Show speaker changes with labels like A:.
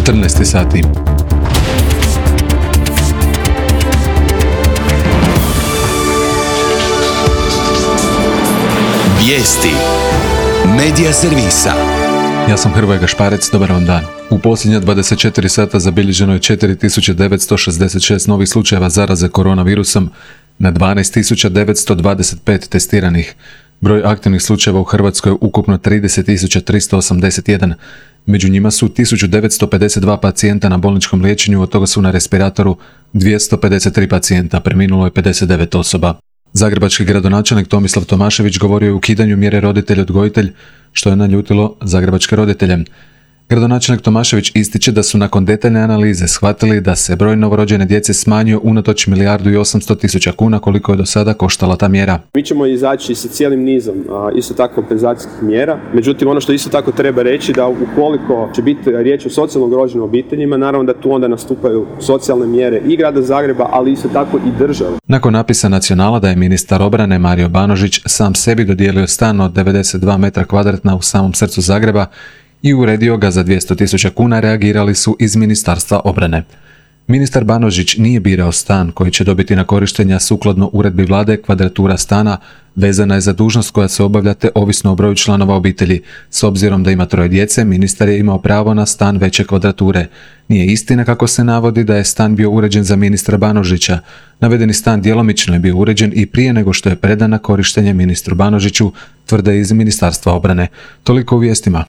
A: 14 sati.
B: Vijesti Medija servisa.
A: Ja sam Hrvoje Gašparec, dobar vam dan. U posljednja 24 sata zabilježeno je 4966 novih slučajeva zaraze koronavirusom na 12925 testiranih. Broj aktivnih slučajeva u Hrvatskoj je ukupno 30381. Među njima su 1952 pacijenta na bolničkom liječenju, od toga su na respiratoru 253 pacijenta, preminulo je 59 osoba. Zagrebački gradonačelnik Tomislav Tomašević govorio je o ukidanju mjere roditelj-odgojitelj, što je naljutilo zagrebačke roditelje. Gradonačelnik Tomašević ističe da su nakon detaljne analize shvatili da se broj novorođene djece smanjio unatoč 1.800.000 kuna koliko je do sada koštala ta mjera.
C: Mi ćemo izaći sa cijelim nizom isto tako kompenzacijskih mjera. Međutim, ono što isto tako treba reći da ukoliko će biti riječ o socijalno ugroženim obiteljima, naravno da tu onda nastupaju socijalne mjere i grada Zagreba, ali isto tako i države.
A: Nakon napisa Nacionala da je ministar obrane Mario Banožić sam sebi dodijelio stan od 92 metra kvadratna u samom srcu Zagreba i uredio ga za 200.000 kuna, reagirali su iz Ministarstva obrane. Ministar Banožić nije birao stan koji će dobiti na korištenja sukladno uredbi vlade. Kvadratura stana vezana je za dužnost koja se obavlja te ovisno o broju članova obitelji. S obzirom da ima 3 djece, ministar je imao pravo na stan veće kvadrature. Nije istina kako se navodi da je stan bio uređen za ministra Banožića. Navedeni stan djelomično je bio uređen i prije nego što je predan na korištenje ministru Banožiću, tvrde iz Ministarstva obrane. Toliko u vijestima.